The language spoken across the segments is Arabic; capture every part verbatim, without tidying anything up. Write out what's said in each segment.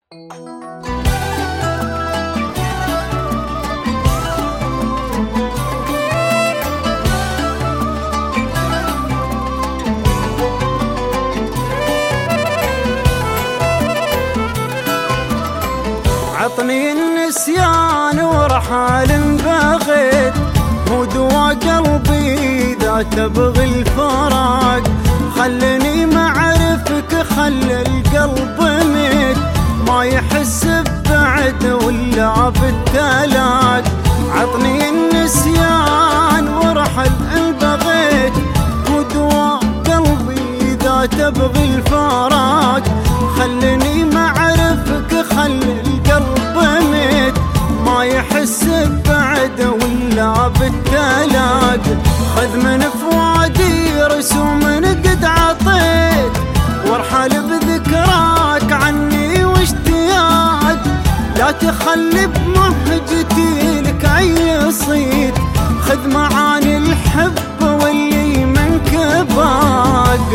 عطني النسيان ورحال بغيت، مو دوا قلبي إذا تبغي الفراق. خلني معرفك خلي القلب ميت، ما يحس ببعد ولا بالتلاق. عطني النسيان ورحل بغيت، مو دوا قلبي إذا تبغي الفراق. خلني معرفك خلي القلب ميت، ما يحس ببعد ولا بالتلاق. خذ من فؤادي رسوم قد عطيت، وارحل بذكراك عني واشتياق. لا تخلي بمهجتي لك اي صيد، خذ معاني الحب واللي منك باق.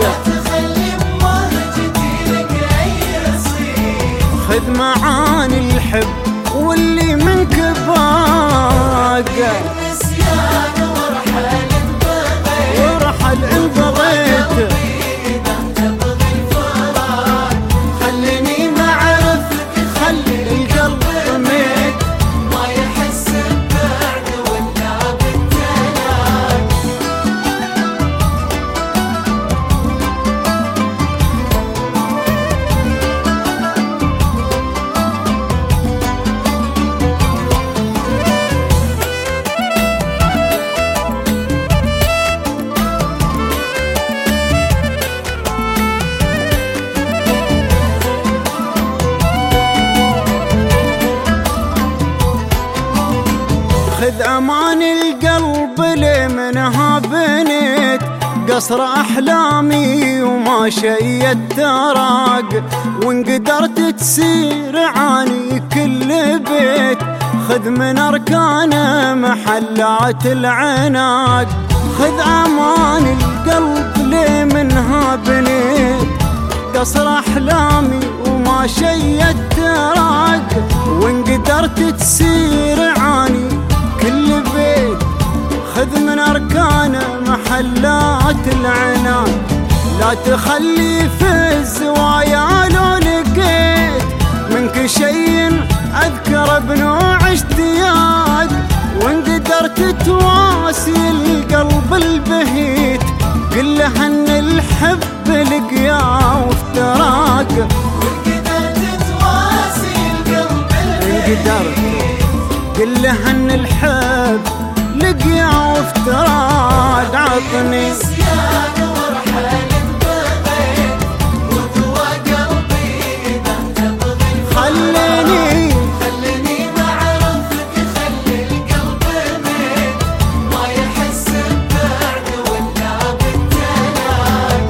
خذ معاني الحب واللي منك باق. نسيان ورحل بغيت، ورحل بغيت. تبغي الفراق. خلني معرفك خلي القلب ميت، ما يحس ببعد ولا بالتلاق. خذ امان القلب لي منها بنيت، قصر احلامي وما شيت تراق. وان قدرت تسير عاني كل بيت، خذ من اركانه محلات العناق. خذ امان القلب لي منها بنيت، قصر احلامي وما شيت تراق. وان قدرت تسير عاني كل بيت، خذ من أركانه محلات العنان. لا تخلي في الزوايا لو لقيت منك شيء أذكر بنوع اشتياق. وإن قدرت تواسي القلب البهيت، قل له أن الحب لقيا وافتراق. وإن قدرت تواسي القلب البهيت، قل له ان الحب لقيا وافتراق. عطني نسيان ورحل بغيت، ودوا قلبي إذا تبغي الفراق. خليني خلني معرفك خلي القلب ميت، ما يحس ببعد ولا بالتلاق.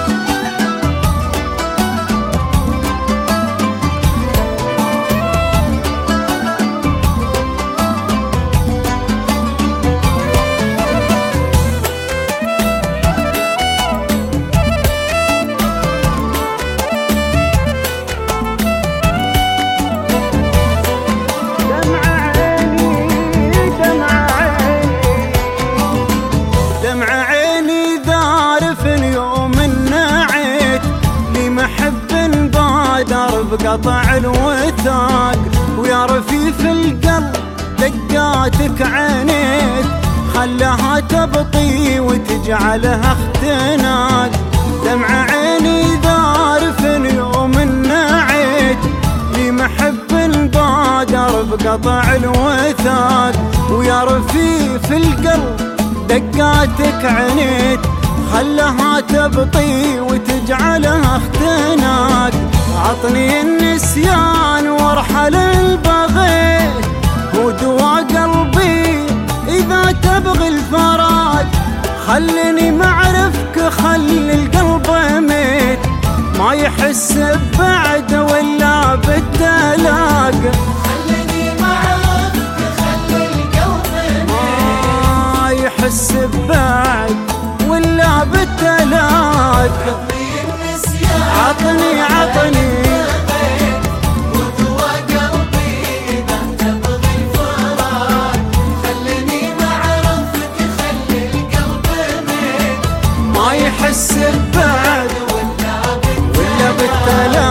بقطع الوثاق. ويا رفيف القلب دقاتك عينيك، خلها تبطي وتجعلها اختناق. دمع عيني ذارف يوم نعيت، لمحب بادر بقطع الوثاق. ويا رفيف القلب دقاتك عينيك، خلها تبطي وتجعلها اختناق. عطني النسيان وارحل بغيت، هو دوا قلبي إذا تبغي الفراق. خلني معرفك خلي القلب ميت، ما يحس ببعد ولا بالتلاق. خلني معرفك خلي القلب ميت، ما يحس ببعد ولا بالتلاق. عطني النسيان عطني عطني بغيت، تلا